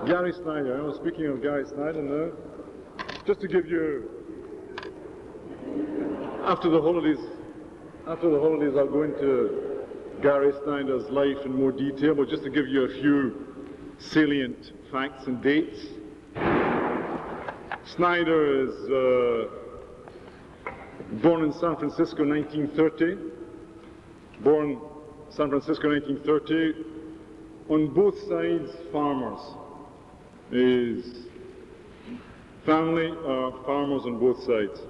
Gary Snyder. I was speaking of Gary Snyder now. Just to give you, after the holidays, I'll go into Gary Snyder's life in more detail, but just to give you a few salient facts and dates. Snyder is born in San Francisco 1930. Born San Francisco 1930. On both sides, farmers. His family are farmers on both sides.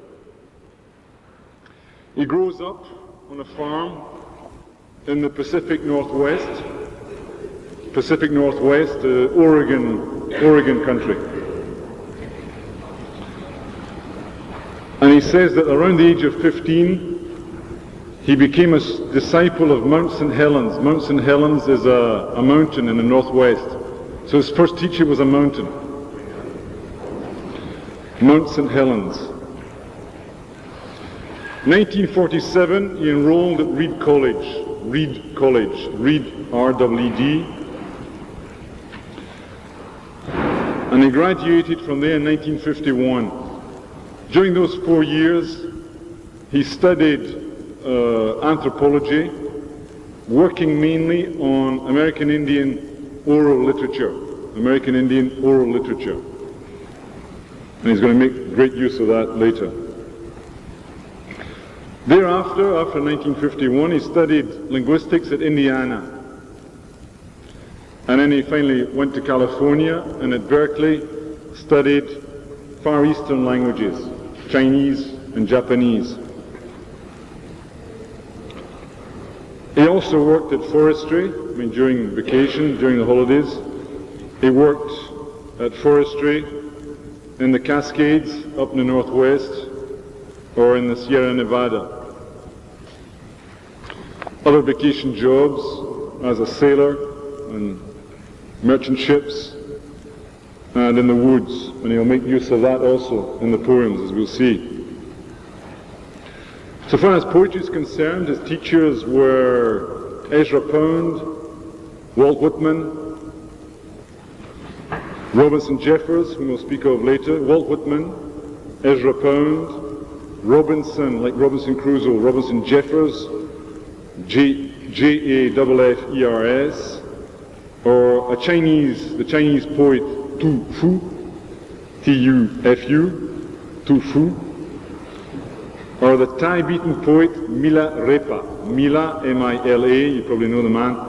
He grows up on a farm in the Pacific Northwest, Oregon country. And he says that around the age of 15, he became a disciple of Mount St. Helens. Mount St. Helens is a mountain in the northwest. So his first teacher was a mountain. Mount St. Helens. 1947, he enrolled at Reed College, R-E-E-D. And he graduated from there in 1951. During those 4 years, he studied anthropology, working mainly on American Indian oral literature. And he's going to make great use of that later. Thereafter, after 1951, he studied linguistics at Indiana. And then he finally went to California and at Berkeley studied Far Eastern languages, Chinese and Japanese. He also worked at forestry, during vacation, during the holidays. He worked at forestry in the Cascades, up in the Northwest, or in the Sierra Nevada. Other vacation jobs as a sailor on merchant ships and in the woods, and he'll make use of that also in the poems, as we'll see. So far as poetry is concerned, his teachers were Ezra Pound, Walt Whitman, Robinson Jeffers, whom we'll speak of later, Walt Whitman, Ezra Pound, Robinson, like Robinson Crusoe, Robinson Jeffers, J-A-F-F-E-R-S, or the Chinese poet Tu Fu, T-U-F-U, Tu Fu, or the Thai-beaten poet Mila Repa, Mila, M-I-L-A, you probably know the man,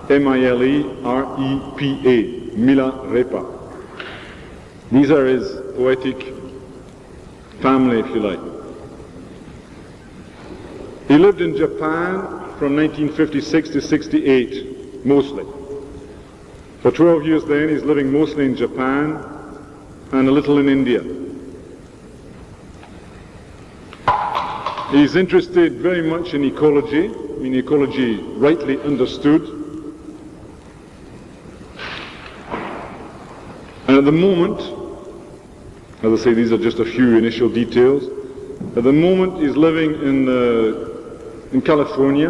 M-I-L-E-R-E-P-A, Mila Repa. These are his poetic family, if you like. He lived in Japan from 1956 to 68, mostly. For 12 years then, he's living mostly in Japan and a little in India. He's interested very much in ecology, ecology rightly understood. And at the moment, as I say, these are just a few initial details. At the moment, he's living in California,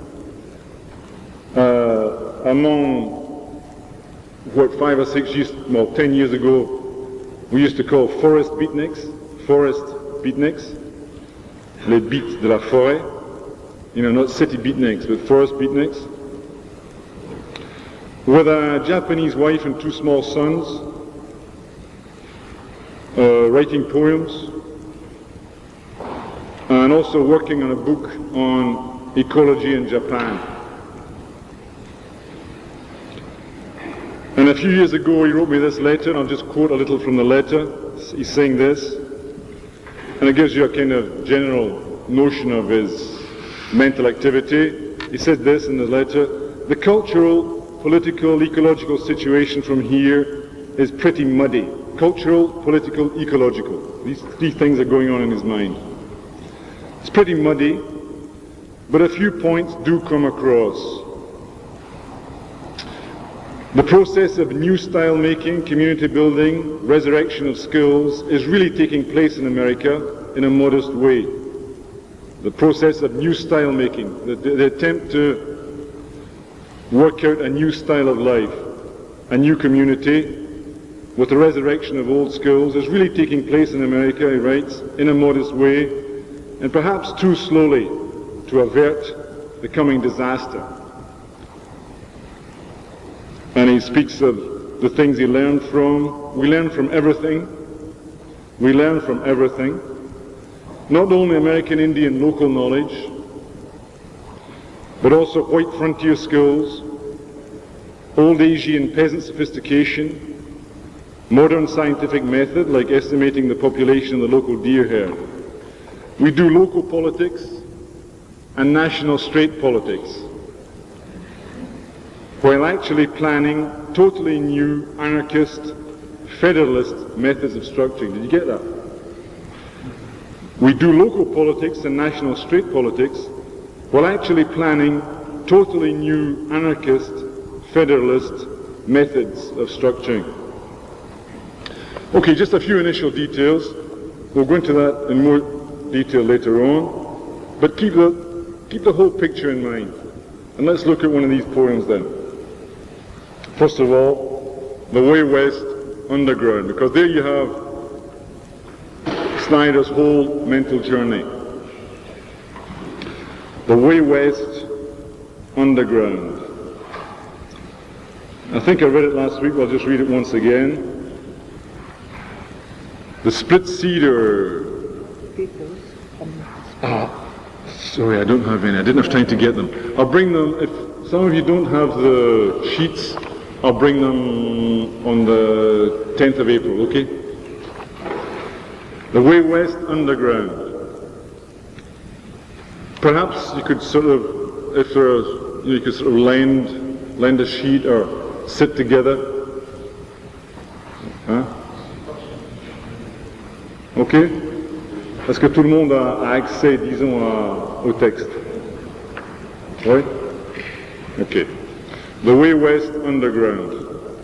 among what 5 or 6 years, 10 years ago, we used to call forest beatniks, les beats de la forêt, not city beatniks, but forest beatniks, with a Japanese wife and 2 small sons, writing poems, and also working on a book on ecology in Japan. And a few years ago he wrote me this letter, and I'll just quote a little from the letter. He's saying this, and it gives you a kind of general notion of his mental activity. He said this in the letter: the cultural, political, ecological situation from here is pretty muddy. Cultural, political, ecological. These 3 things are going on in his mind. It's pretty muddy, but a few points do come across. The process of new style making, community building, resurrection of skills is really taking place in America in a modest way. The process of new style making, the attempt to work out a new style of life, a new community, with the resurrection of old schools is really taking place in America, he writes, in a modest way, and perhaps too slowly to avert the coming disaster. And he speaks of the things he learned from. We learn from everything. We learn from everything. Not only American Indian local knowledge, but also white frontier skills, old Asian peasant sophistication, modern scientific method like estimating the population of the local deer herd. We do local politics and national state politics, while actually planning totally new anarchist, federalist methods of structuring. Did you get that? We do local politics and national state politics while actually planning totally new anarchist, federalist methods of structuring. Okay, just a few initial details. We'll go into that in more detail later on, but keep the whole picture in mind. And let's look at one of these poems then. First of all, The Way West Underground, because there you have Snyder's whole mental journey. The Way West Underground. I think I read it last week, but I'll just read it once again. The split cedar. Sorry, I don't have any. I didn't have time to get them. I'll bring them. If some of you don't have the sheets, I'll bring them on the 10th of April, okay? The Way West Underground. Perhaps you could sort of, if there's, you could sort of lend a sheet or sit together. Hein? Ok? Est-ce que tout le monde a accès, disons, au texte? Oui? Ok. The Way West Underground.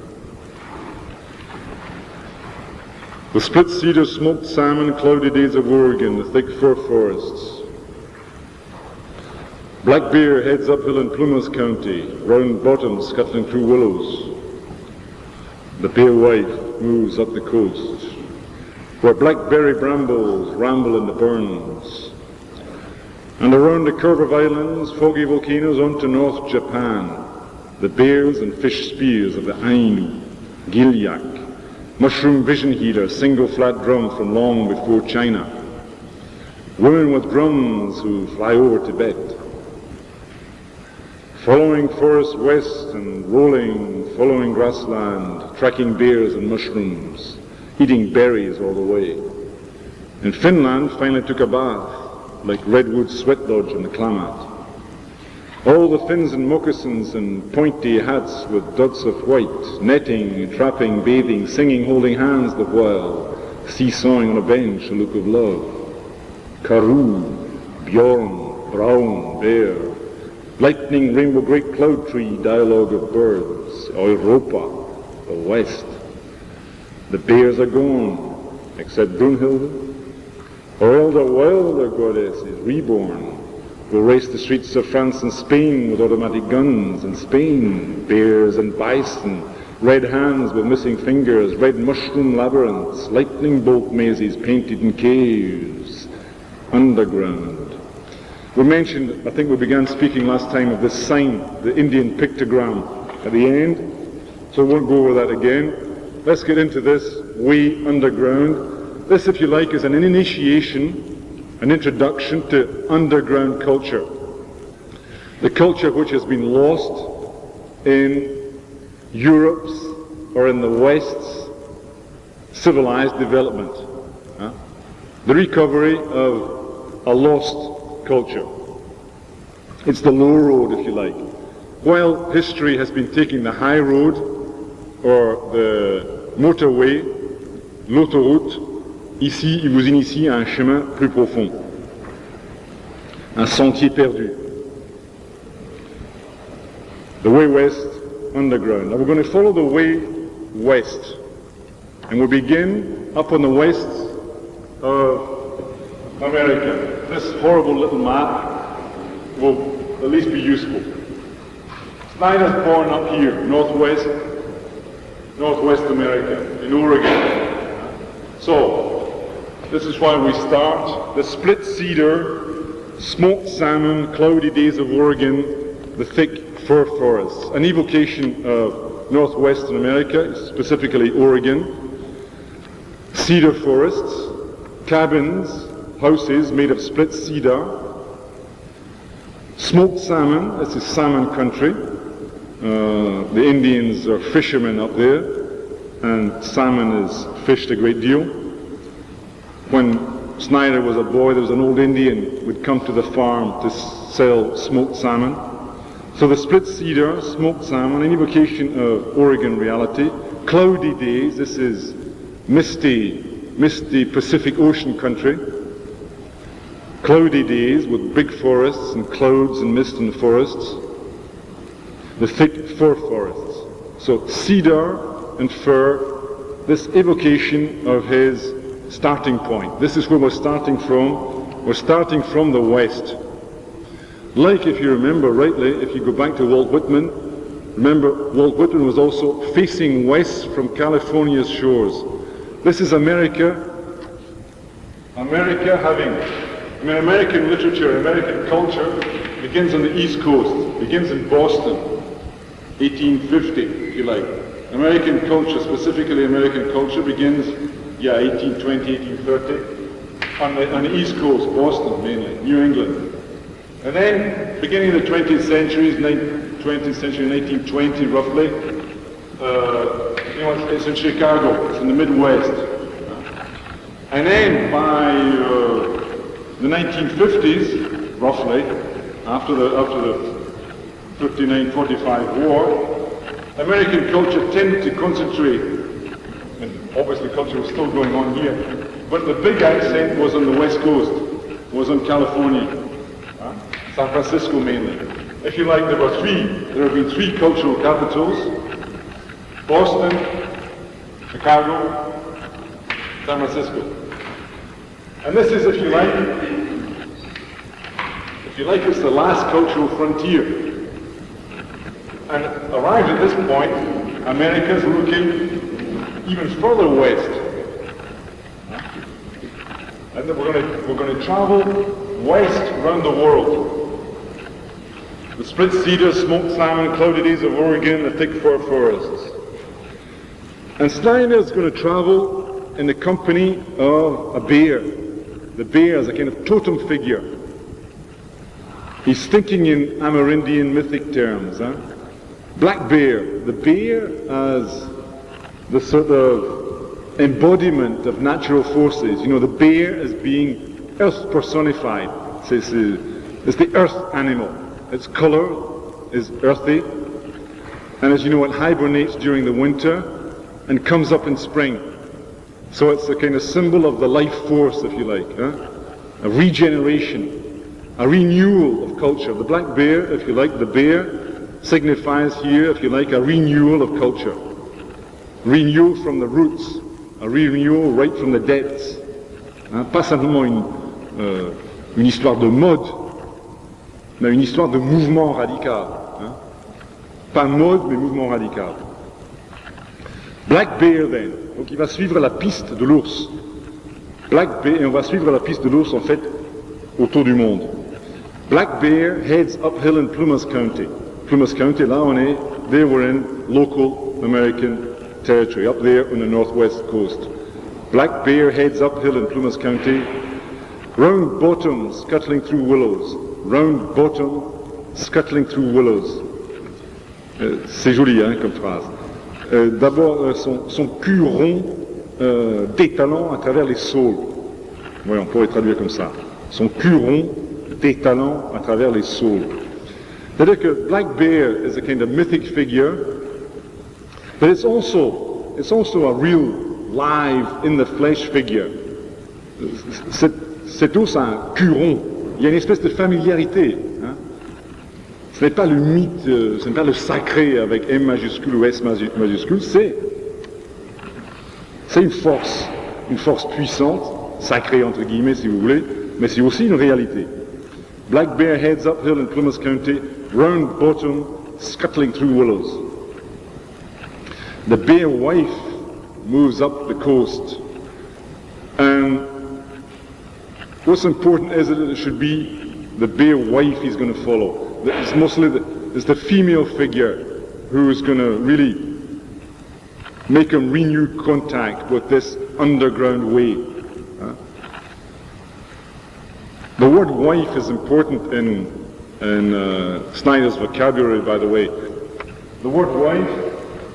The split cedar, smoked salmon, cloudy days of Oregon, the thick fir forests. Black bear heads uphill in Plumas County, round bottoms scuttling through willows. The pale wife moves up the coast, where blackberry brambles ramble in the burns. And around the curve of islands, foggy volcanoes onto North Japan, the bears and fish spears of the Ainu, Gilyak, mushroom vision heater, single flat drum from long before China. Women with drums who fly over Tibet. Following forest west and rolling, following grassland, tracking bears and mushrooms, eating berries all the way. And Finland finally took a bath, like Redwood Sweat Lodge in the Klamath. All the Finns in moccasins and pointy hats with dots of white, netting, trapping, bathing, singing, holding hands the while, seesawing on a bench, a look of love. Karoo, Bjorn, Brown, Bear, lightning, rainbow, great cloud tree, dialogue of birds, Europa, the West. The bears are gone, except Brunhilde. Or elder wilder goddess is reborn, will race the streets of France and Spain with automatic guns. In Spain, bears and bison, red hands with missing fingers, red mushroom labyrinths, lightning bolt mazes painted in caves, underground. We mentioned, I think we began speaking last time of this sign, the Indian pictogram at the end, so I won't go over that again. Let's get into this way underground. This, if you like, is an initiation, an introduction to underground culture. The culture which has been lost in Europe's or in the West's civilized development. The recovery of a lost culture. It's the low road, if you like. While history has been taking the high road, or the motorway, l'autoroute, ici, il vous initie à un chemin plus profond, un sentier perdu. The Way West Underground. Now we're going to follow the way west, and we'll begin up on the west of America. This horrible little map will at least be useful. Snyder's born up here, northwest, Northwest America, in Oregon. So, this is why we start. The split cedar, smoked salmon, cloudy days of Oregon, the thick fir forests. An evocation of Northwestern America, specifically Oregon. Cedar forests, cabins, houses made of split cedar. Smoked salmon, this is salmon country. The Indians are fishermen up there, and salmon is fished a great deal. When Snyder was a boy, there was an old Indian would come to the farm to sell smoked salmon. So the split cedar, smoked salmon, an evocation of Oregon reality. Cloudy days, this is misty Pacific Ocean country. Cloudy days with big forests and clouds and mist in the forests. The thick fir forests. So cedar and fir, this evocation of his starting point. This is where we're starting from. We're starting from the west. Like, if you remember rightly, if you go back to Walt Whitman, remember Walt Whitman was also facing west from California's shores. This is America American literature, American culture begins on the East Coast, begins in Boston, 1850, if you like. American culture, specifically American culture, begins, 1820, 1830, on the East Coast, Boston mainly, New England. And then, beginning of the 20th century, 1920 roughly, it's in Chicago, it's in the Midwest. And then by the 1950s, roughly, after the 59-45 war, American culture tended to concentrate, and obviously culture was still going on here, but the big accent was on the West Coast, was on California, San Francisco mainly. If you like, there have been three cultural capitals: Boston, Chicago, San Francisco. And this is, if you like, it's the last cultural frontier. And arrived at this point, America's looking even further west. And then we're going to travel west around the world. The split cedar, smoked salmon, cloudy days of Oregon, the thick fir forests. And Snyder is going to travel in the company of a bear. The bear is a kind of totem figure. He's thinking in Amerindian mythic terms. Black bear, the bear as the sort of embodiment of natural forces. You know, the bear as being earth personified. It's the earth animal. Its color is earthy. And as you know, it hibernates during the winter and comes up in spring. So it's a kind of symbol of the life force, if you like, a regeneration, a renewal of culture. The black bear, if you like, the bear signifies here, if you like, a renewal of culture. Renewal from the roots, a renewal right from the depths. Pas simplement une histoire de mode, mais une histoire de mouvement radical. Pas mode, mais mouvement radical. Black bear then. Donc il va suivre la piste de l'ours. Black bear, et on va suivre la piste de l'ours en fait autour du monde. Black bear heads uphill in Plumas County. Plumas County, là on est, there we're in local American territory, up there on the northwest coast. Black bear heads uphill in Plumas County. Round bottom scuttling through willows. Round bottom scuttling through willows. C'est joli comme phrase. D'abord son cul rond détalant à travers les saules. Oui, on pourrait traduire comme ça. Son cul rond détalant à travers les saules. C'est-à-dire que Black Bear is a kind of mythic figure, but it's also a real live in the flesh figure. Cet ours a un cul rond. Il y a une espèce de familiarité. Ce n'est pas le mythe, ce n'est pas le sacré avec M majuscule ou S majuscule, c'est une force puissante, sacrée entre guillemets si vous voulez, mais c'est aussi une réalité. Black bear heads uphill in Plumas County, round bottom, scuttling through willows. The bear wife moves up the coast. And what's important is that it should be the bear wife he's going to follow. It's mostly the female figure who is going to really make a renewed contact with this underground way. The word wife is important in Snyder's vocabulary, by the way. The word wife,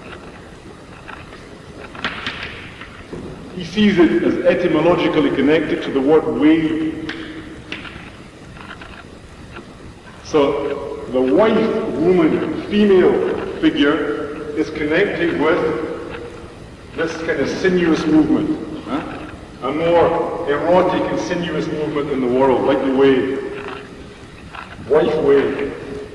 he sees it as etymologically connected to the word wave. So the wife, woman, female figure is connecting with this kind of sinuous movement, a more erotic and sinuous movement in the world, like the wave, wife wave.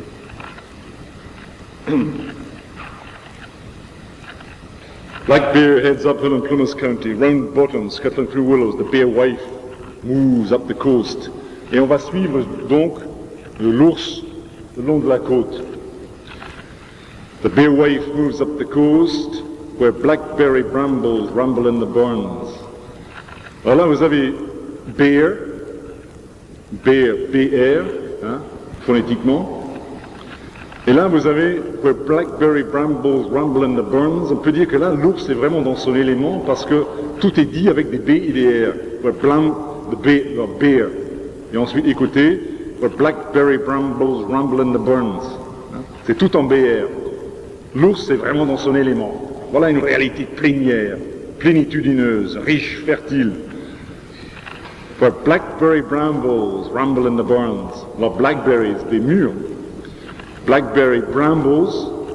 Black Bear heads uphill in Plymouth County, round bottoms, Scotland through willows, the bear wife moves up the coast. Et on va suivre donc l'ours le long de la côte. The bear wife moves up the coast, where blackberry brambles rumble in the burns. Alors là, vous avez bear, BR, phonétiquement. Et là, vous avez where blackberry brambles rumble in the burns. On peut dire que là, l'ours est vraiment dans son élément parce que tout est dit avec des B et des R. Where bear. Et ensuite, écoutez, where blackberry brambles rumble in the burns. C'est tout en BR. L'ours est vraiment dans son élément. Voilà une réalité plénière, plénitudineuse, riche, fertile. Where blackberry brambles rumble in the burns. Alors blackberries, des mûres. Blackberry brambles,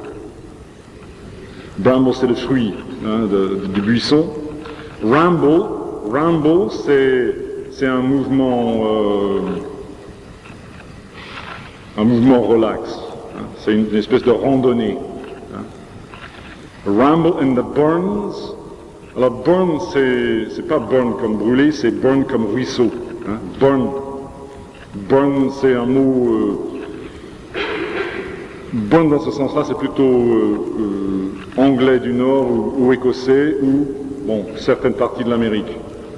bramble c'est le fruit du buisson. Ramble c'est un mouvement relax. C'est une espèce de randonnée. Ramble in the burns. Alors burn c'est pas burn comme brûler, c'est burn comme ruisseau. Burn c'est un mot burn dans ce sens-là c'est plutôt anglais du Nord ou écossais ou bon certaines parties de l'Amérique.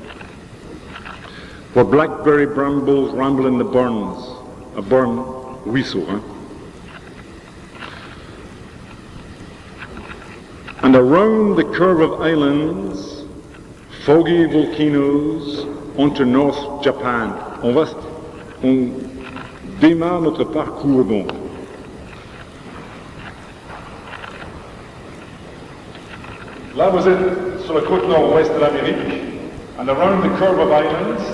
For blackberry brambles ramble in the burns. A burn, ruisseau. And around the curve of islands, foggy volcanoes onto North Japan. On démarre notre parcours donc. Là, vous êtes sur la côte nord-ouest de l'Amérique, and around the curve of islands,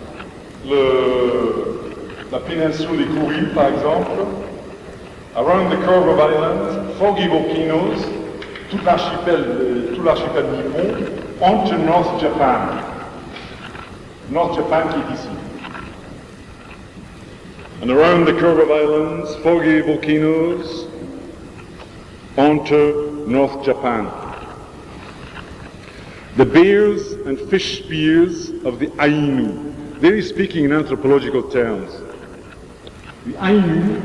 la péninsule des Kuriles, par exemple, around the curve of islands, foggy volcanoes, tout l'archipel nippon, onto North Japan. North Japan qui est ici. And around the curve of islands, foggy volcanoes, onto North Japan. The bears and fish spears of the Ainu. There he's speaking in anthropological terms. The Ainu,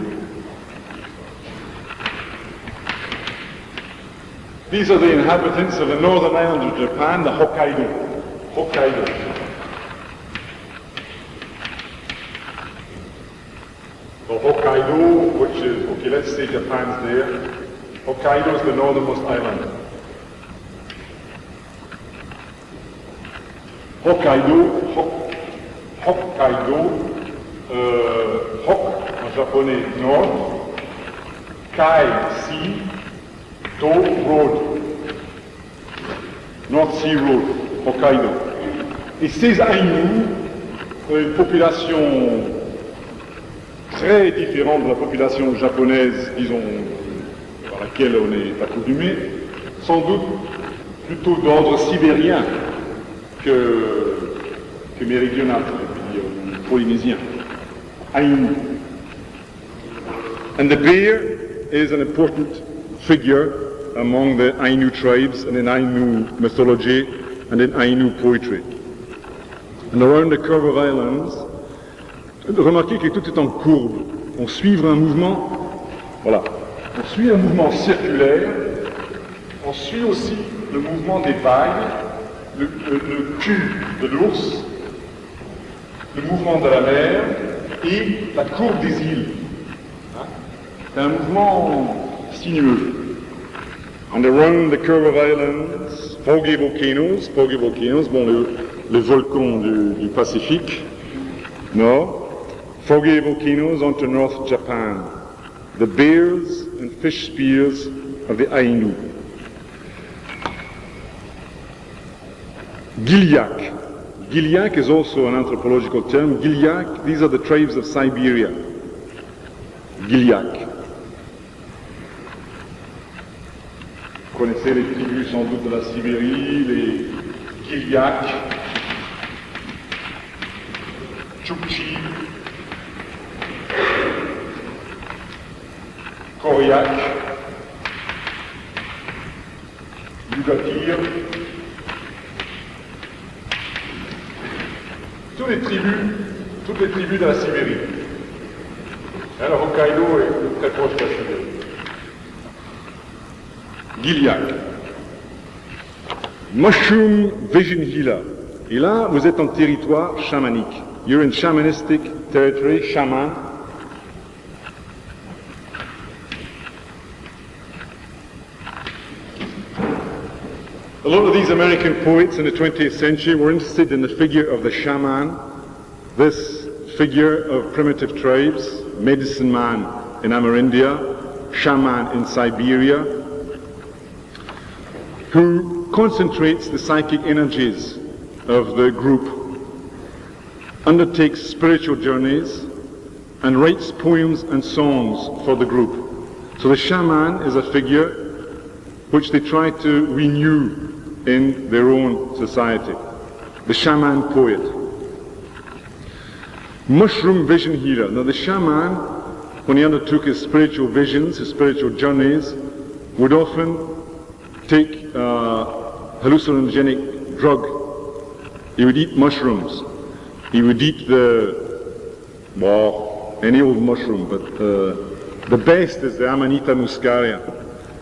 these are the inhabitants of the northern island of Japan, the Hokkaido. So Hokkaido, which is, okay, let's say Japan's there. Hokkaido is the northernmost island. Hokkaido, Hok en japonais nord, Kai, sea, To, road, North Sea Road, Hokkaido. Et ces Ainu ont une population très différente de la population japonaise, disons, à laquelle on est accoutumé, sans doute plutôt d'ordre sibérien que méridional, ou polynésien. Ainu. And the bear is an important figure among the Ainu tribes and in Ainu mythology and in Ainu poetry. And around the curve of islands, remarquez que tout est en courbe. On suit un mouvement, voilà, on suit un mouvement circulaire On suit aussi le mouvement des vagues, le cul de l'ours, le mouvement de la mer et la courbe des îles. C'est un mouvement sinueux. And around the curve of islands, foggy volcanoes, bon, les volcans du Pacifique, Nord, foggy volcanoes onto North Japan, the bears and fish spears of the Ainu. Gilyak. Gilyak is also an anthropological term. Gilyak, these are the tribes of Siberia. Gilyak. Vous connaissez les tribus sans doute de la Sibérie, les Gilyak, Tchoukchi, Koryak, Yugatir, toutes les tribus de la Sibérie. Alors Hokkaido est très proche de la Sibérie. Gilyak. Mushroom Vision Healer. Et là, vous êtes en territoire chamanique. You're in shamanistic territory, shaman. A lot of these American poets in the 20th century were interested in the figure of the shaman, this figure of primitive tribes, medicine man in Amerindia, shaman in Siberia, who concentrates the psychic energies of the group, undertakes spiritual journeys, and writes poems and songs for the group. So the shaman is a figure which they try to renew in their own society. The shaman poet. Mushroom vision healer. Now the shaman, when he undertook his spiritual visions, his spiritual journeys, would often take hallucinogenic drug. He would eat mushrooms. He would eat any old mushroom, but the best is the Amanita muscaria.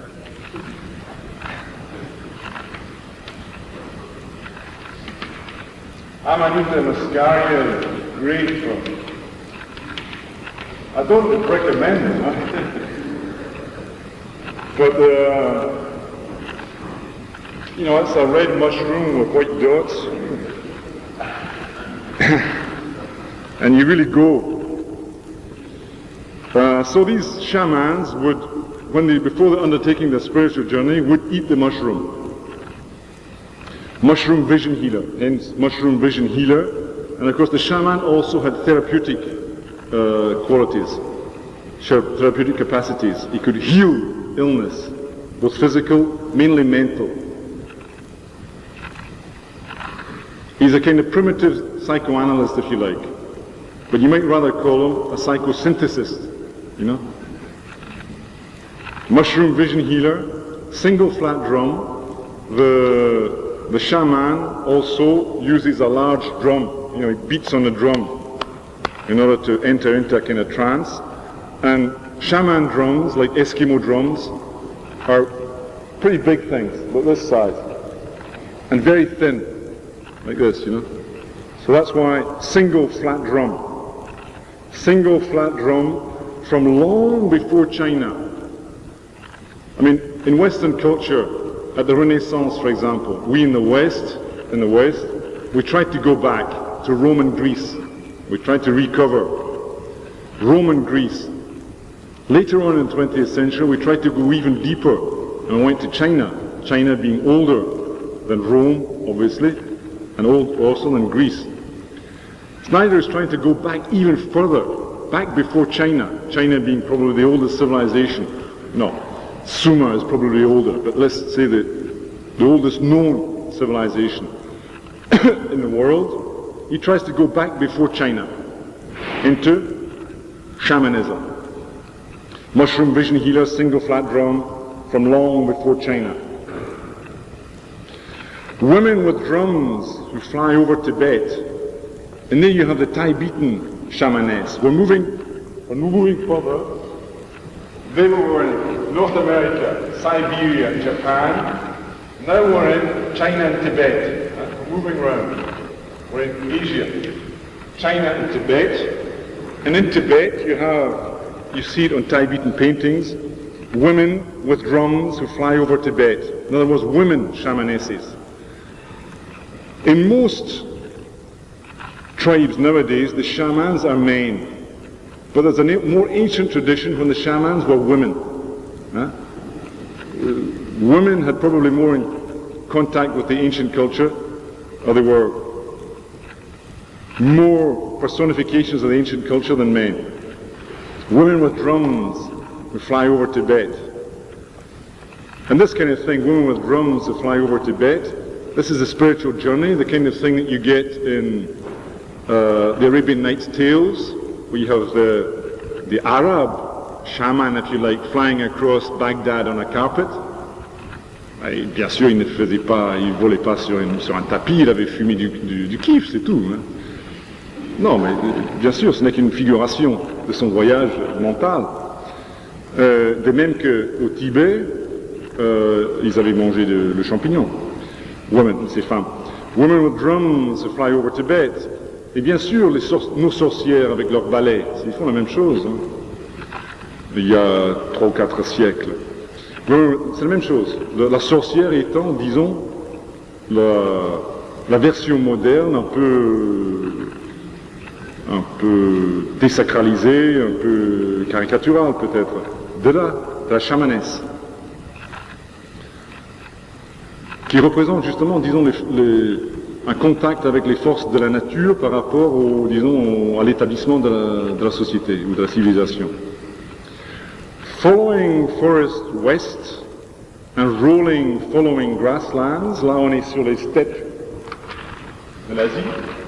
Amanita muscaria is great for. I don't recommend it, but you know, it's a red mushroom with white dots, and you really go. So these shamans would, before they're undertaking their spiritual journey, would eat the mushroom. Mushroom vision healer, hence mushroom vision healer. And of course the shaman also had therapeutic qualities, therapeutic capacities. He could heal illness, both physical, mainly mental. He's a kind of primitive psychoanalyst, if you like. But you might rather call him a psychosynthesist, you know. Mushroom vision healer, single flat drum. The shaman also uses a large drum. You know, he beats on the drum in order to enter into a kind of trance. And shaman drums, like Eskimo drums, are pretty big things, about this size, and very thin, like this, you know. So that's why single flat drum. Single flat drum from long before China. I mean, in Western culture, at the Renaissance, for example, we in the West, we tried to go back to Roman Greece. We tried to recover Roman Greece. Later on in the 20th century, we tried to go even deeper and went to China. China being older than Rome, obviously, and also than Greece. Snyder is trying to go back even further, back before China. China being probably the oldest civilization. No. Sumer is probably older, but let's say the oldest known civilization in the world. He tries to go back before China into shamanism. Mushroom vision healer, single flat drum from long before China. Women with drums who fly over Tibet, and there you have the Tibetan shamaness. We're moving further. They were in North America, Siberia, Japan, Now we're in China and Tibet, moving around. We're in Asia, China and Tibet. And in Tibet you see it on Tibetan paintings, women with drums who fly over Tibet. In other words, women shamanesses. In most tribes nowadays, the shamans are men. But there's a more ancient tradition when the shamans were women. Women had probably more in contact with the ancient culture, or they were more personifications of the ancient culture than men. Women with drums who fly over Tibet. And this kind of thing, women with drums who fly over Tibet, this is a spiritual journey, the kind of thing that you get in the Arabian Nights tales, where you have the Arab shaman, if you like, flying across Baghdad on a carpet. Et bien sûr, il ne faisait pas, il volait pas sur un tapis, il avait fumé du kiff, c'est tout. Hein. Non, mais bien sûr, ce n'est qu'une figuration de son voyage mental. De même qu'au Tibet, ils avaient mangé le champignon. Women, ces femmes. Women with drums fly over Tibet. Et bien sûr, nos sorcières avec leurs ballets, ils font la même chose. Hein. Il y a 3 ou 4 siècles. C'est la même chose. La sorcière étant, disons, la version moderne, un peu désacralisée, un peu caricaturale peut-être, de la chamanesse, qui représente justement, disons, un contact avec les forces de la nature par rapport disons, à l'établissement de la société ou de la civilisation. Following forest west and rolling following grasslands, là on est sur les steppes de l'Asie.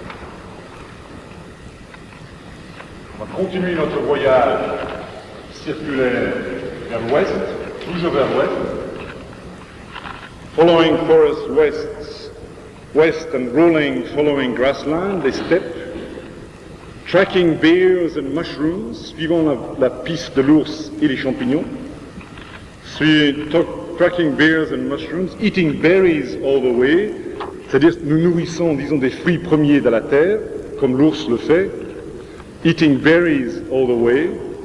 On va continuer notre voyage circulaire vers l'ouest, toujours vers l'ouest. Following forest west and rolling following grassland, les steppes. Tracking bears and mushrooms, suivant la piste de l'ours et les champignons. Tracking bears and mushrooms, eating berries all the way, c'est-à-dire nous nourrissons, disons, des fruits premiers de la terre, comme l'ours le fait. Eating berries all the way.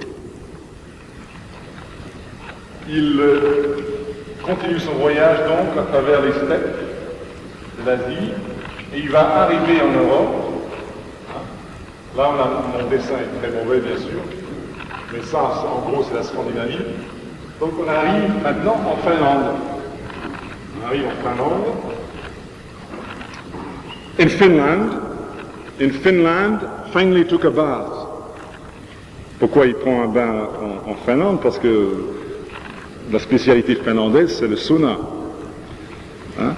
Il continue son voyage donc à travers les steppes de l'Asie et il va arriver en Europe. Là, mon dessin est très mauvais, bien sûr, mais ça, en gros, c'est la Scandinavie. Donc, on arrive maintenant en Finlande. On arrive en Finlande. In Finland, finally took a bath. Pourquoi il prend un bain en Finlande? Parce que la spécialité finlandaise, c'est le sauna. Hein?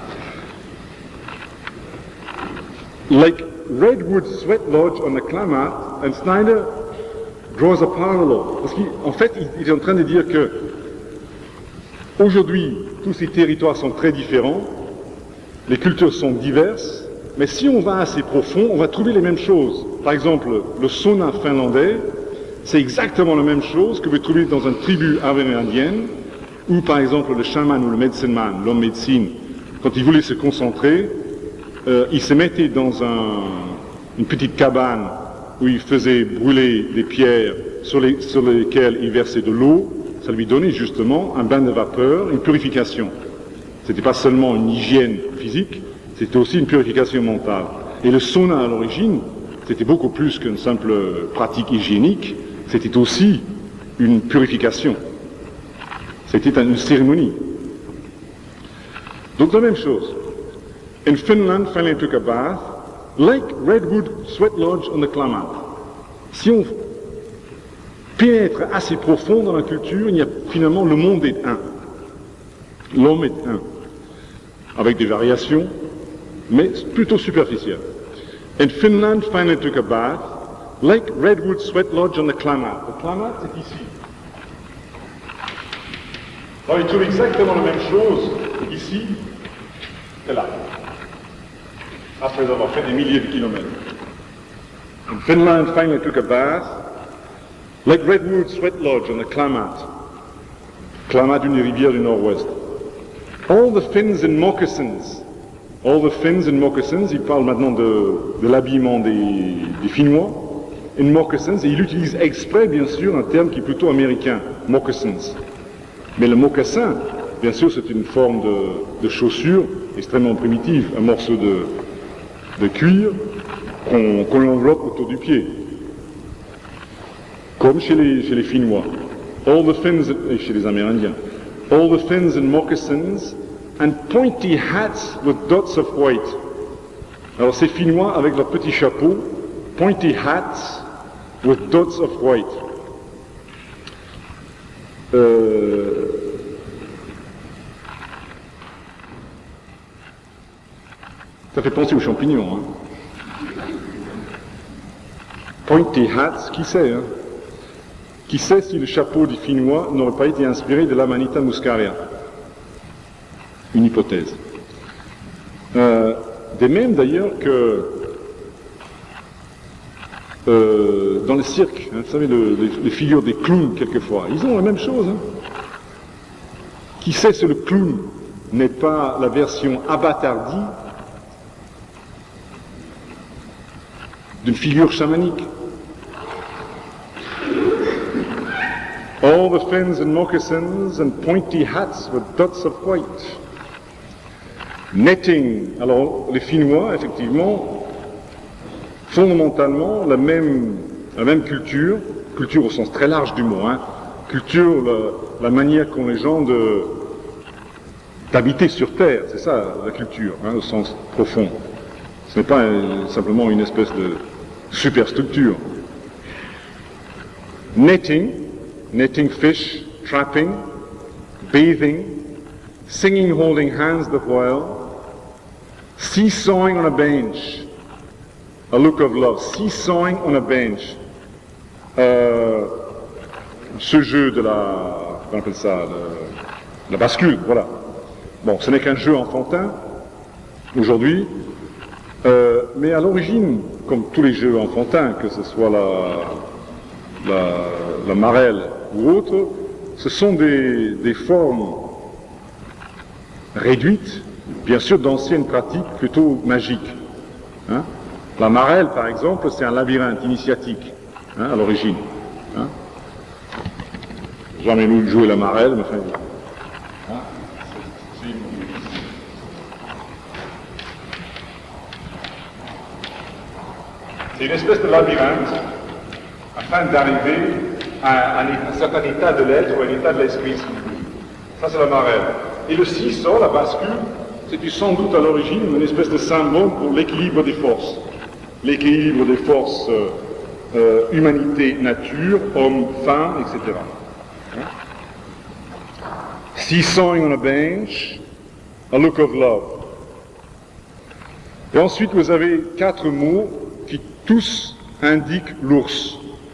Like Redwood Sweat Lodge on the Klamath, and Snyder draws a parallel. Parce qu'en fait, il est en train de dire que aujourd'hui, tous ces territoires sont très différents, les cultures sont diverses, mais si on va assez profond, on va trouver les mêmes choses. Par exemple, le sauna finlandais, c'est exactement la même chose que vous trouvez dans une tribu amérindienne, ou par exemple le chaman ou le medicine man, l'homme médecine, quand il voulait se concentrer, il se mettait dans une petite cabane où il faisait brûler des pierres sur lesquelles il versait de l'eau. Ça lui donnait justement un bain de vapeur, une purification. Ce n'était pas seulement une hygiène physique, c'était aussi une purification mentale. Et le sauna à l'origine, c'était beaucoup plus qu'une simple pratique hygiénique, c'était aussi une purification. C'était une cérémonie. Donc la même chose. In Finland, finally took a bath, like Redwood Sweat Lodge on the Klamath. Si on pénètre assez profond dans la culture, il y a finalement le monde est un. L'homme est un. Avec des variations, mais plutôt superficielles. In Finland, finally took a bath, like Redwood Sweat Lodge on the Klamath. Le Klamath, c'est ici. Alors, il trouve exactement la même chose ici et là, après avoir fait des milliers de kilomètres. In Finland, finally took a bath, like Redwood Sweat Lodge on the Klamath. Klamath, une des rivières du nord-ouest. All the fins and moccasins. All the fins and moccasins, il parle maintenant de l'habillement des Finnois, and moccasins, et il utilise exprès, bien sûr, un terme qui est plutôt américain, moccasins. Mais le mocassin, bien sûr, c'est une forme de chaussure extrêmement primitive, un morceau de cuir qu'on enveloppe autour du pied. Comme chez les Finnois. All the fins, et chez les Amérindiens. All the fins and moccasins and pointy hats with dots of white. Alors ces Finnois avec leurs petits chapeaux, pointy hats with dots of white. Ça fait penser aux champignons. Hein. Pointy hats, qui sait hein? Qui sait si le chapeau des Finnois n'aurait pas été inspiré de l'Amanita muscaria? Une hypothèse. Des mêmes d'ailleurs que dans le cirque, hein, vous savez, les figures des clowns quelquefois, ils ont la même chose. Hein. Qui sait si le clown n'est pas la version abattardie d'une figure chamanique? All the fins and moccasins and pointy hats with dots of white. Netting. Alors, les Finnois, effectivement, fondamentalement, la même culture au sens très large du mot, hein, culture, la manière qu'ont les gens d'habiter sur Terre, c'est ça la culture, hein, au sens profond. Ce n'est pas simplement une espèce de superstructure. Netting fish, trapping, bathing, singing holding hands the while, seesawing on a bench, a look of love, seesawing on a bench. Ce jeu de on appelle ça, la bascule, voilà. Bon, ce n'est qu'un jeu enfantin, aujourd'hui, mais à l'origine, comme tous les jeux enfantins, que ce soit la marelle ou autre, ce sont des formes réduites, bien sûr d'anciennes pratiques plutôt magiques. Hein. La marelle, par exemple, c'est un labyrinthe initiatique, hein, à l'origine. Hein. Jamais nous jouer la marelle, mais enfin... Hein. C'est une espèce de labyrinthe afin d'arriver à un certain état de l'être ou à un état de l'esprit. Ça, c'est la marelle. Et le seesaw, la bascule, c'est sans doute à l'origine une espèce de symbole pour l'équilibre des forces. L'équilibre des forces humanité, nature, homme, femme, etc. Seesawing on a bench, a look of love. Et ensuite, vous avez 4 mots qui tous indiquent l'ours.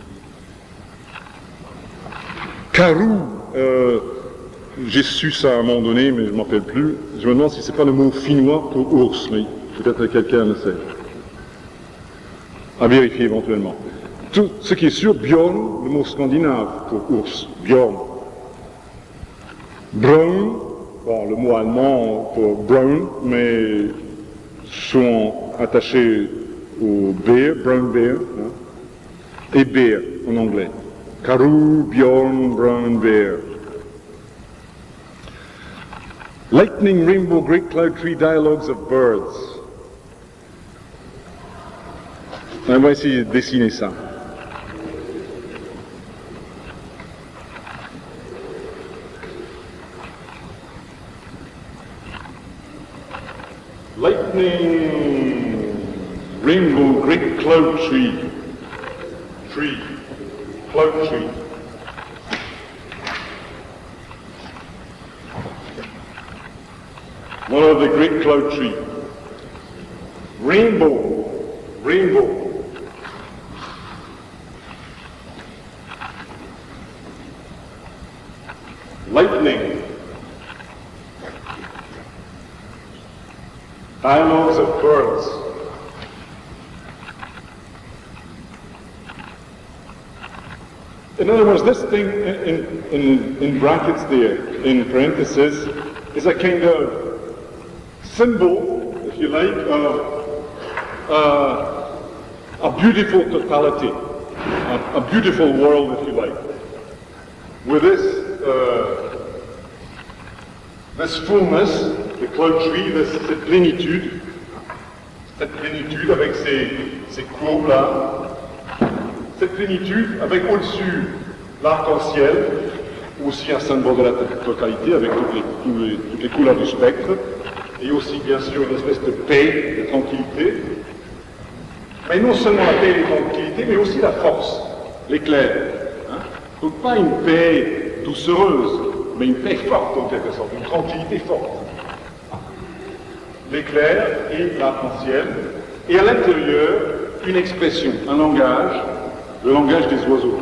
Karou, j'ai su ça à un moment donné, mais je ne m'en rappelle plus. Je me demande si c'est pas le mot finnois pour ours, mais peut-être que quelqu'un le sait. À vérifier éventuellement. Tout ce qui est sûr, bjorn, le mot scandinave pour ours, bjorn. Brown, bon, le mot allemand pour brown, mais sont attachés au bear, brown bear, hein, et bear en anglais. Karoo, bjorn, brown bear. Lightning, rainbow, great cloud tree, dialogues of birds. On va essayer de dessiner ça. Lightning, rainbow, great cloud tree, cloud tree. One of the great cloud tree. Rainbow, rainbow. Lightning. Dialogues of birds. In other words, this thing in brackets there, in parentheses, is a kind of symbol, if you like, of a beautiful totality, a beautiful world, if you like. With this fullness, the cloud tree, cette plénitude avec ces courbes-là, cette plénitude avec au-dessus l'arc-en-ciel, aussi un symbole de la totalité avec toutes les couleurs du spectre, et aussi bien sûr une espèce de paix, de tranquillité. Mais non seulement la paix et la tranquillité, mais aussi la force, l'éclair. Hein? Donc pas une paix doucereuse, mais une paix forte en quelque sorte, une tranquillité forte. L'éclair et l'arc-en-ciel, et à l'intérieur, une expression, un langage, le langage des oiseaux.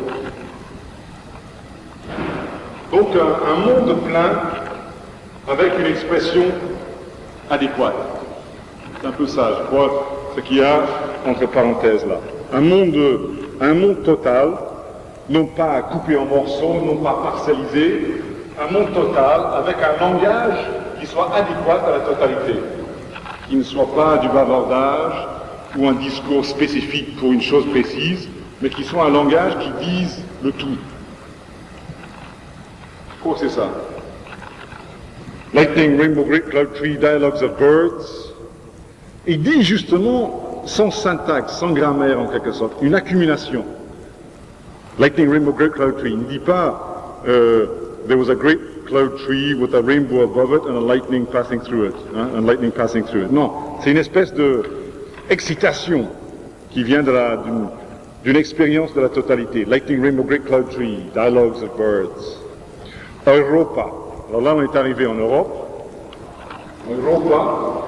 Donc un monde plein avec une expression adéquate. C'est un peu ça, je crois, ce qu'il y a entre parenthèses là. Un monde total, non pas coupé en morceaux, non pas parcellisé, un monde total avec un langage qui soit adéquat à la totalité, qui ne soit pas du bavardage ou un discours spécifique pour une chose précise, mais qui soit un langage qui dise le tout. Je crois que c'est ça. Lightning, Rainbow, Great Cloud Tree, Dialogues of Birds. Il dit justement, sans syntaxe, sans grammaire en quelque sorte, une accumulation. Lightning, Rainbow, Great Cloud Tree. Il ne dit pas there was a great cloud tree with a rainbow above it and a lightning passing through it. Hein, and lightning passing through it. Non, c'est une espèce de excitation qui vient d'une expérience de la totalité. Lightning, Rainbow, Great Cloud Tree, Dialogues of Birds. Europa. Alors là, on est arrivé en Europe. Europa.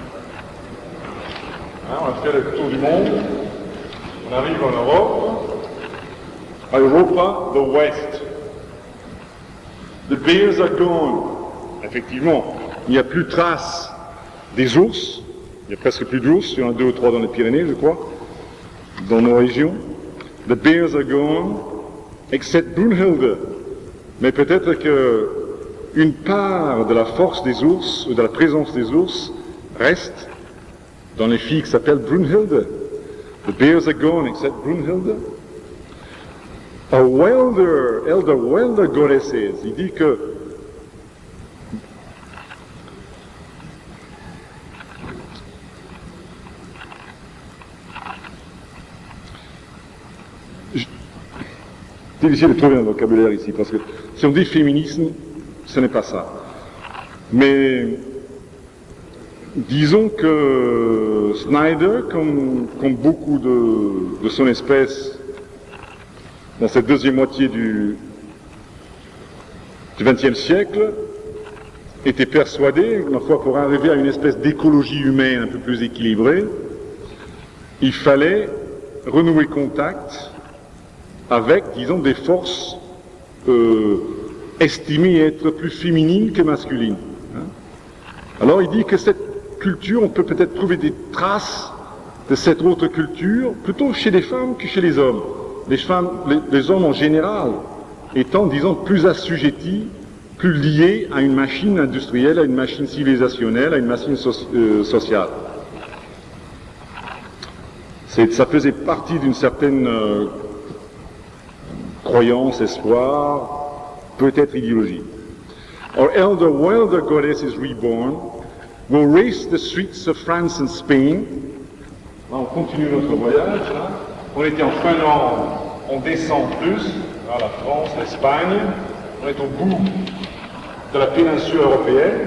Hein, on a fait le tour du monde. On arrive en Europe. Europa, the West. The bears are gone. Effectivement, il n'y a plus trace des ours. Il n'y a presque plus d'ours. Il y en a 2 ou 3 dans les Pyrénées, je crois, dans nos régions. The bears are gone, except Brunhilde. Mais peut-être qu'une part de la force des ours, ou de la présence des ours, reste dans les filles qui s'appellent Brunhilde. The bears are gone, except Brunhilde. Elder Welder goddesses. Il dit que c'est difficile de trouver un vocabulaire ici, parce que si on dit féminisme, ce n'est pas ça. Mais disons que Snyder, comme beaucoup de son espèce, dans cette deuxième moitié du XXe siècle, était persuadé, ma foi, pour arriver à une espèce d'écologie humaine un peu plus équilibrée, il fallait renouer contact avec, disons, des forces estimées être plus féminines que masculines. Hein. Alors il dit que cette culture, on peut peut-être trouver des traces de cette autre culture, plutôt chez les femmes que chez les hommes. Les hommes en général étant, disons, plus assujettis, plus liés à une machine industrielle, à une machine civilisationnelle, à une machine sociale. Ça faisait partie d'une certaine croyance, espoir, peut-être idéologie. Our elder, while the goddess is reborn, will race the streets of France and Spain. Là, on continue notre voyage. Hein. On était en Finlande, on descend plus, vers la France, l'Espagne, on est au bout de la péninsule européenne.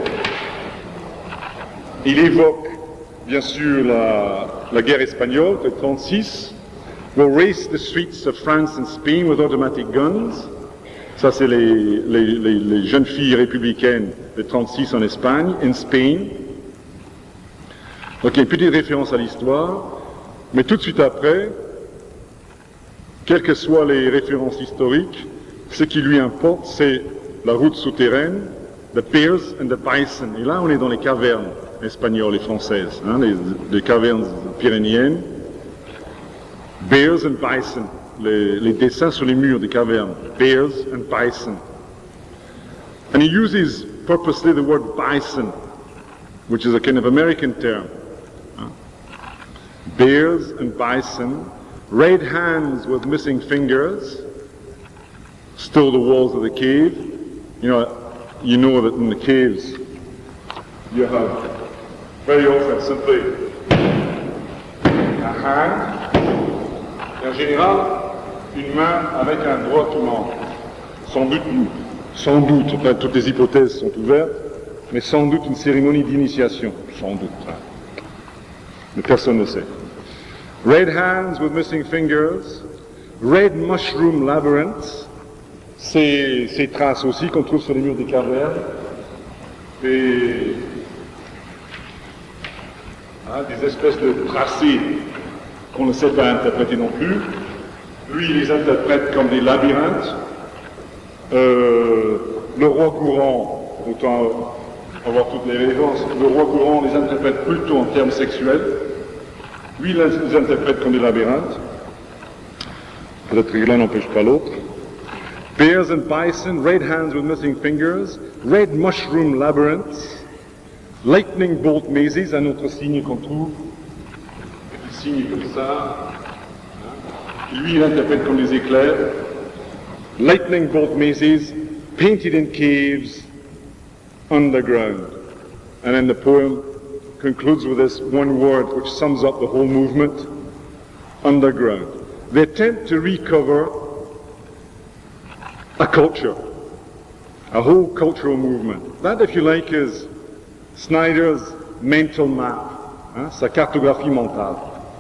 Il évoque, bien sûr, la guerre espagnole de 1936. Will race the streets of France and Spain with automatic guns. Ça, c'est les jeunes filles républicaines de 1936 en Espagne, in Spain. Donc, il y a une petite référence à l'histoire, mais tout de suite après, quelles que soient les références historiques, ce qui lui importe, c'est la route souterraine, the bears and the bison. Et là, on est dans les cavernes espagnoles et françaises, hein, les cavernes pyrénéennes. Bears and bison, les dessins sur les murs des cavernes. Bears and bison. And he uses purposely the word bison, which is a kind of American term. Bears and bison, red hands with missing fingers, stole the walls of the cave. You know that in the caves you have very often simply un hand, et en général une main avec un doigt qui manque. Sans doute, enfin, toutes les hypothèses sont ouvertes, mais sans doute une cérémonie d'initiation, sans doute. Mais personne ne sait. Red hands with missing fingers, red mushroom labyrinths, ces traces aussi qu'on trouve sur les murs des cavernes, des espèces de tracés qu'on ne sait pas interpréter non plus. Lui, il les interprète comme des labyrinthes. Le roi courant, autant avoir toutes les références, le roi courant les interprète plutôt en termes sexuels. Lui, il les interprète comme des labyrinthes. Peut-être que l'un n'empêche pas l'autre. Bears and bison, red hands with missing fingers, red mushroom labyrinths, lightning bolt mazes, un autre signe qu'on trouve, petit signe comme ça. Lui, il interprète comme des éclairs. Lightning bolt mazes, painted in caves, underground. And then the poem concludes with this one word which sums up the whole movement, underground. They attempt to recover a culture, a whole cultural movement. That, if you like, is Snyder's mental map, sa cartographie mentale.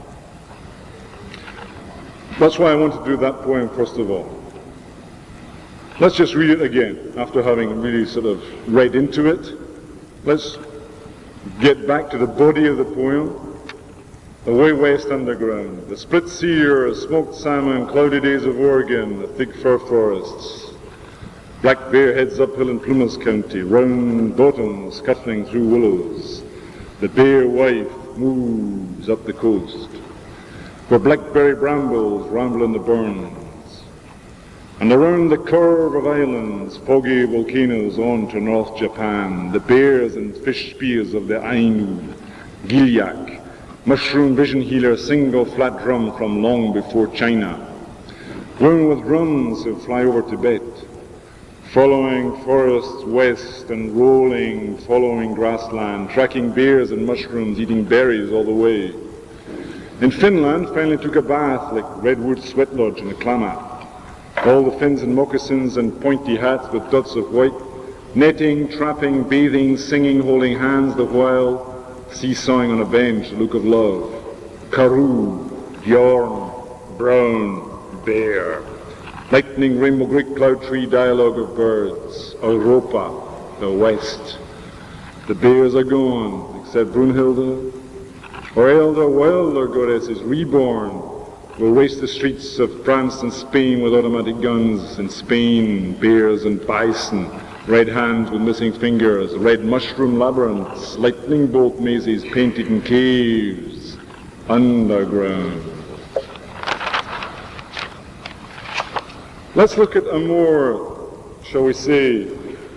That's why I want to do that poem first of all. Let's just read it again, after having really sort of read into it. Let's get back to the body of the poem. The way west underground, the split sear, smoked salmon, cloudy days of Oregon, the thick fir forests, black bear heads uphill in Plymouth County, round bottoms scuttling through willows, the bear wife moves up the coast, where blackberry brambles ramble in the burns, and around the curve of islands, foggy volcanoes on to North Japan, the bears and fish spears of the Ainu, Gilyak, mushroom vision healer, single flat drum from long before China, blown with drums who fly over Tibet, following forests west and rolling, following grassland, tracking bears and mushrooms, eating berries all the way. In Finland, finally took a bath like Redwood Sweat Lodge in a Klamath. All the Finns in moccasins and pointy hats with dots of white, netting, trapping, bathing, singing, holding hands the while, seesawing on a bench, the look of love. Karoo, Bjorn, brown, bear. Lightning, rainbow, great cloud tree, dialogue of birds. Europa, the west. The bears are gone, except Brunhilde. Or elder, wilder goddess is reborn. Will race the streets of France and Spain with automatic guns. In Spain, bears and bison. Red hands with missing fingers, red mushroom labyrinths, lightning bolt mazes painted in caves, underground. Let's look at a more, shall we say,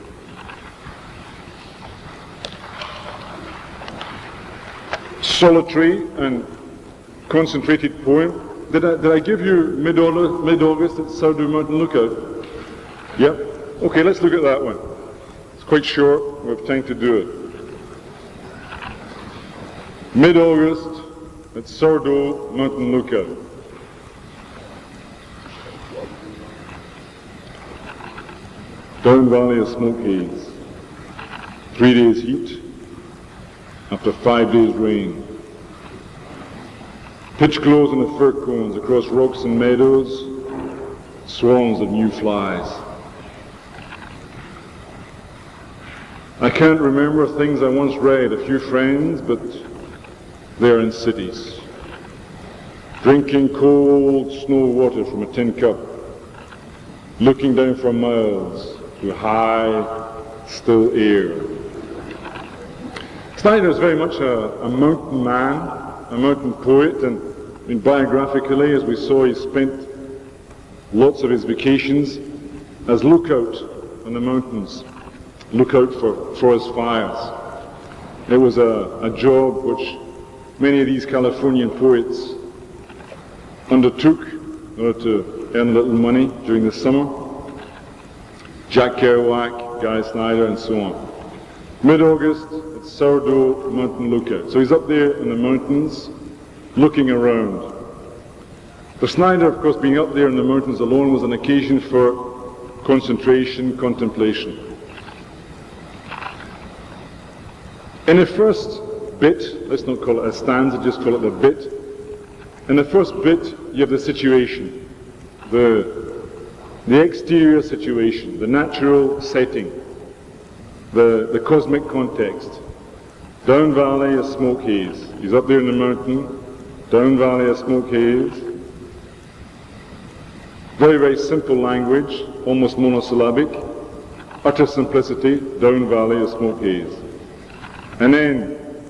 solitary and concentrated poem. Did I give you mid-August at Sourdough Mountain Lookout? Yep. Okay, let's look at that one. It's quite short, we have time to do it. Mid-August at Sourdough Mountain Lookout. Down valley of smoke haze. 3 days heat after 5 days rain. Pitch glows in the fir cones across rocks and meadows, swarms of new flies. I can't remember things I once read, a few friends, but they're in cities. Drinking cold snow water from a tin cup, looking down for miles to high, still air. Snyder is very much a mountain man, a mountain poet, and biographically, as we saw, he spent lots of his vacations as lookout on the mountains. look out for forest fires. It was a job which many of these Californian poets undertook in order to earn a little money during the summer. Jack Kerouac, Guy Snyder, and so on. Mid-August, it's Sourdough Mountain Lookout. So he's up there in the mountains, looking around. For Snyder, of course, being up there in the mountains alone was an occasion for concentration, contemplation. In the first bit, let's not call it a stanza, just call it a bit. In the first bit, you have the situation, the exterior situation, the natural setting, the cosmic context. Down valley, a smoke haze. He's up there in the mountain, down valley, a smoke haze. Very, very simple language, almost monosyllabic. Utter simplicity, down valley, a smoke haze. And then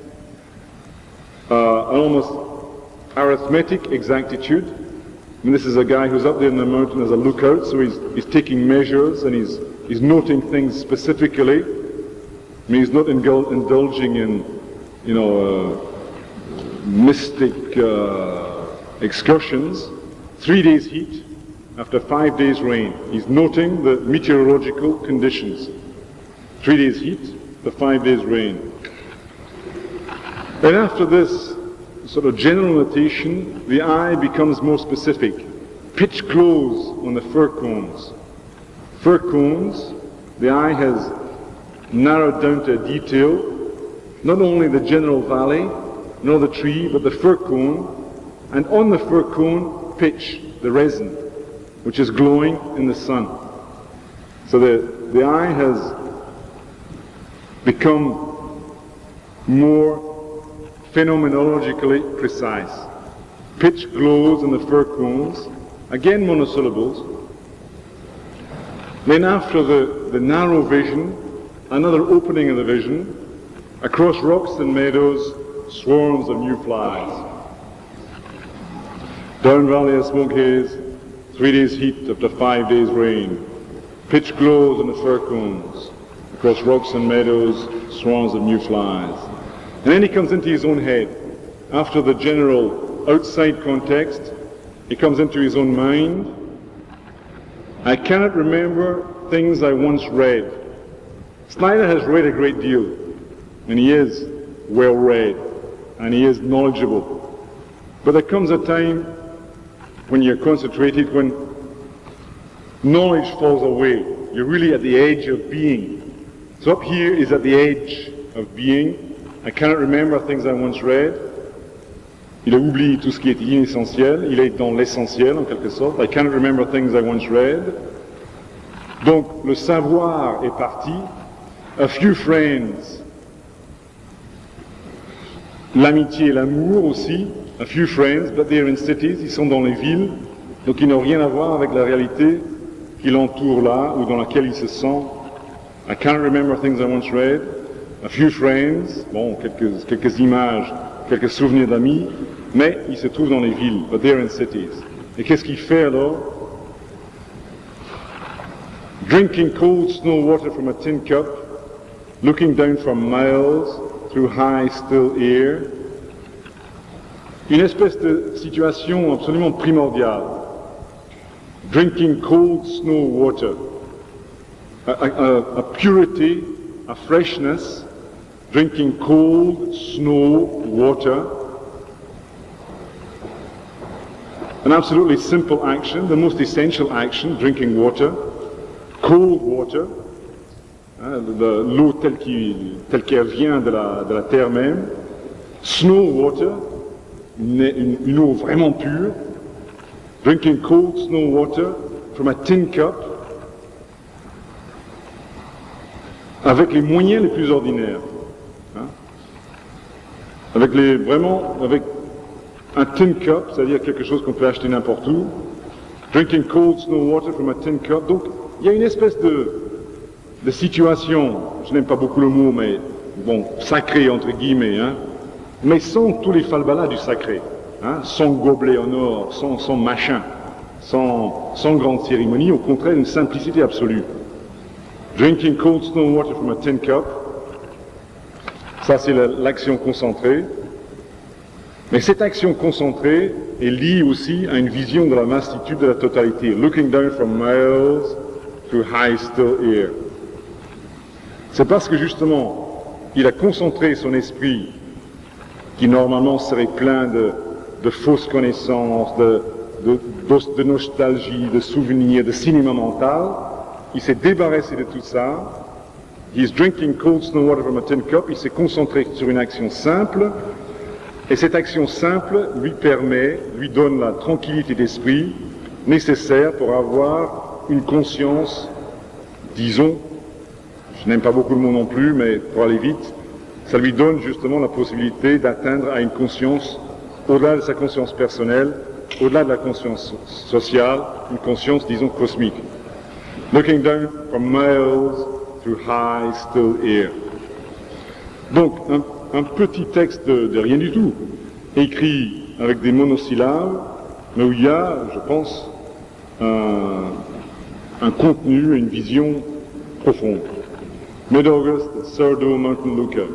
an almost arithmetic exactitude. I mean, this is a guy who's up there in the mountain as a lookout, so he's taking measures and he's noting things specifically. I mean, he's not indulging in, mystic excursions. 3 days heat after 5 days rain. He's noting the meteorological conditions. 3 days heat, the 5 days rain. And after this sort of general notation, the eye becomes more specific. Pitch close on the fir cones. Fir cones, the eye has narrowed down to a detail, not only the general valley, nor the tree, but the fir cone, and on the fir cone, pitch, the resin, which is glowing in the sun. So the eye has become more phenomenologically precise. Pitch glows in the fir cones, again monosyllables. Then after the narrow vision, another opening of the vision, across rocks and meadows, swarms of new flies. Down valley a smoke haze, 3 days heat after 5 days rain. Pitch glows in the fir cones, across rocks and meadows, swarms of new flies. And then he comes into his own head. After the general outside context, he comes into his own mind. I cannot remember things I once read. Snyder has read a great deal, and he is well read, and he is knowledgeable. But there comes a time when you're concentrated, when knowledge falls away. You're really at the edge of being. So up here is at the edge of being. I cannot remember things I once read. Il a oublié tout ce qui est inessentiel. Il est dans l'essentiel, en quelque sorte. I cannot remember things I once read. Donc, le savoir est parti. A few friends. L'amitié et l'amour aussi. A few friends, but they're in cities. Ils sont dans les villes. Donc, ils n'ont rien à voir avec la réalité qui l'entoure là, ou dans laquelle il se sent. I cannot remember things I once read. A few friends, bon, quelques images, quelques souvenirs d'amis, mais il se trouve dans les villes, but they're in cities. Et qu'est-ce qu'il fait alors? Drinking cold snow water from a tin cup, looking down for miles through high still air. Une espèce de situation absolument primordiale. Drinking cold snow water, a purity, a freshness. Drinking cold snow water. An absolutely simple action, the most essential action, drinking water. Cold water, l'eau telle qu'elle vient de la terre même. Snow water, une eau vraiment pure. Drinking cold snow water from a tin cup. Avec les moyens les plus ordinaires. Avec un tin cup, c'est-à-dire quelque chose qu'on peut acheter n'importe où. Drinking cold snow water from a tin cup. Donc, il y a une espèce de situation, je n'aime pas beaucoup le mot, mais bon, sacré entre guillemets, mais sans tous les falbalas du sacré, sans gobelet en or, sans machin, sans grande cérémonie, au contraire, une simplicité absolue. Drinking cold snow water from a tin cup. Ça, c'est l'action concentrée. Mais cette action concentrée est liée aussi à une vision de la vastitude de la totalité. Looking down from miles through high still air. C'est parce que justement, il a concentré son esprit, qui normalement serait plein de fausses connaissances, de nostalgie, de souvenirs, de cinéma mental. Il s'est débarrassé de tout ça. He is drinking cold snow water from a tin cup. Il s'est concentré sur une action simple. Et cette action simple lui donne la tranquillité d'esprit nécessaire pour avoir une conscience, disons, je n'aime pas beaucoup le mot non plus, mais pour aller vite, ça lui donne justement la possibilité d'atteindre à une conscience, au-delà de sa conscience personnelle, au-delà de la conscience sociale, une conscience, disons, cosmique. Looking down from miles through high still air. Donc, un petit texte de rien du tout, écrit avec des monosyllabes, mais où il y a, je pense, un contenu, une vision profonde. Mid-August, Sardo Mountain Lookout.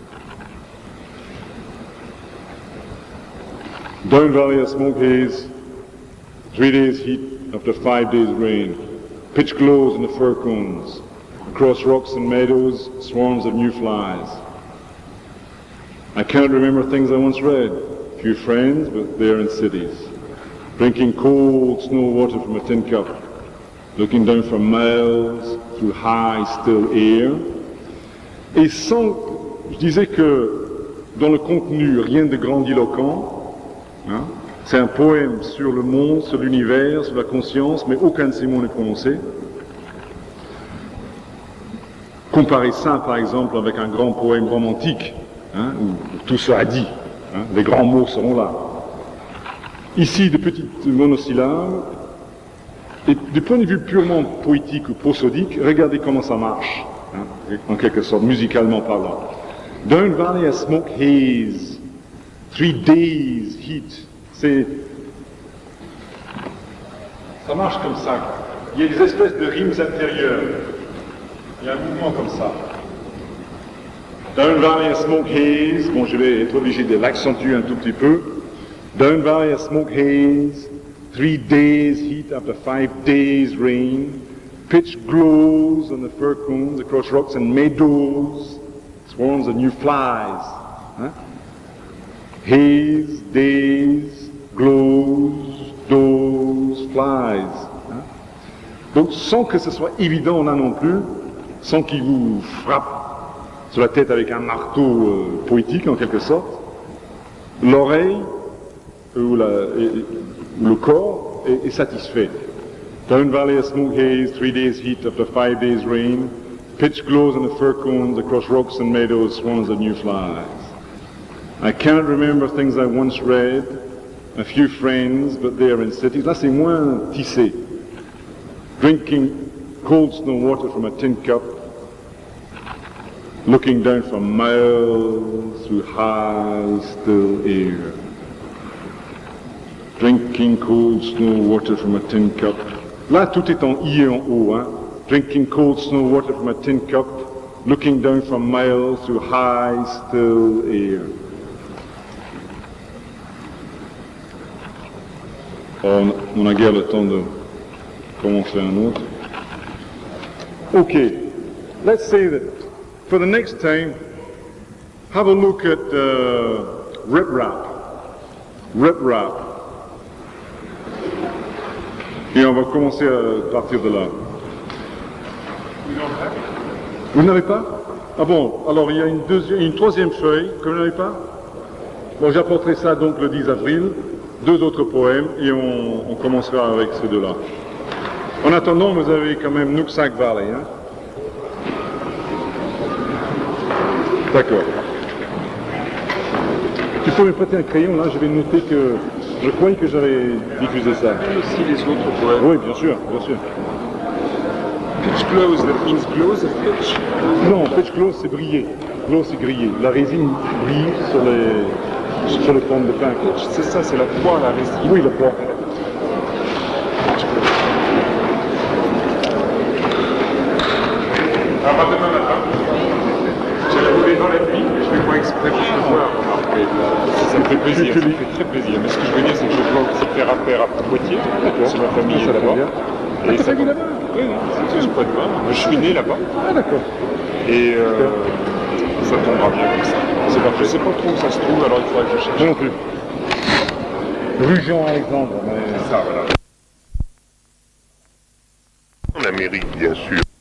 Down Valley of Smoke Haze, 3 days heat after 5 days rain. Pitch glows in the fir cones. Across rocks and meadows, swarms of new flies. I can't remember things I once read. Few friends, but they're in cities. Drinking cold snow water from a tin cup. Looking down from miles through high still air. Et sans, je disais que dans le contenu, rien de grandiloquent. Hein, c'est un poème sur le monde, sur l'univers, sur la conscience, mais aucun de ces mots n'est prononcé. Comparez ça, par exemple, avec un grand poème romantique. Hein, où tout sera dit, hein, les grands mots seront là. Ici, de petites monosyllabes, et du point de vue purement poétique ou prosodique, regardez comment ça marche, hein, en quelque sorte, musicalement parlant. Down Valley of Smoke Haze, 3 days heat, c'est... Ça marche comme ça. Il y a des espèces de rimes intérieures. Il y a un mouvement comme ça. Down Valley of Smoke Haze, bon je vais être obligé de l'accentuer un tout petit peu. Down Valley of Smoke Haze, 3 days heat after 5 days rain. Pitch glows on the fir cones across rocks and meadows. Swarms of new flies. Hein? Haze, days, glows, does, flies. Hein? Donc sans que ce soit évident là non plus, sans qu'il vous frappe sur la tête avec un marteau poétique en quelque sorte, l'oreille ou le corps est satisfait. Down Valley of Smoke Haze, 3 days heat after 5 days rain. Pitch glows on the fir cones across rocks and meadows, swarms of new flies. I can't remember things I once read. A few friends, but they are in cities. Là, c'est moins tissé. Drinking cold snow water from a tin cup. Looking down from miles through high still air. Drinking cold snow water from a tin cup. Là, tout est en I et en O. Hein. Drinking cold snow water from a tin cup. Looking down from miles through high still air. On a guère le temps de commencer un autre. Okay, let's say that for the next time, have a look at Rip Rap. Rip Rap. Et on va commencer à partir de là. Vous n'avez pas? Ah bon, alors il y a une troisième feuille que vous n'avez pas? Bon, j'apporterai ça donc le 10 avril, 2 autres poèmes, et on commencera avec ces deux-là. En attendant, vous avez quand même Nooksack Valley, hein? D'accord. Tu peux me prêter un crayon, là, je vais noter que... Je croyais que j'avais diffusé ça. Et aussi les autres poèmes. Oui, bien sûr, bien sûr. Pitch close, that means close, pitch. Non, pitch close, c'est briller. Close, c'est griller. La résine brille sur le pan de pain. C'est ça, c'est la poire, la résine. Oui, la poire. Oui, ça me fait plaisir, ça me fait très plaisir. Mais ce que je veux dire, c'est que je dois aussi faire affaire à Poitiers, parce que ma famille est là-bas. Et ça vit là-bas? Oui, c'est pas de mal. Je suis né là-bas. Ah d'accord. Et ça tombera bien comme ça. Je sais pas trop où ça se trouve, alors il faudra que je cherche. Moi non plus. Rue Jean-Alexandre. Ça, voilà. En Amérique, bien sûr.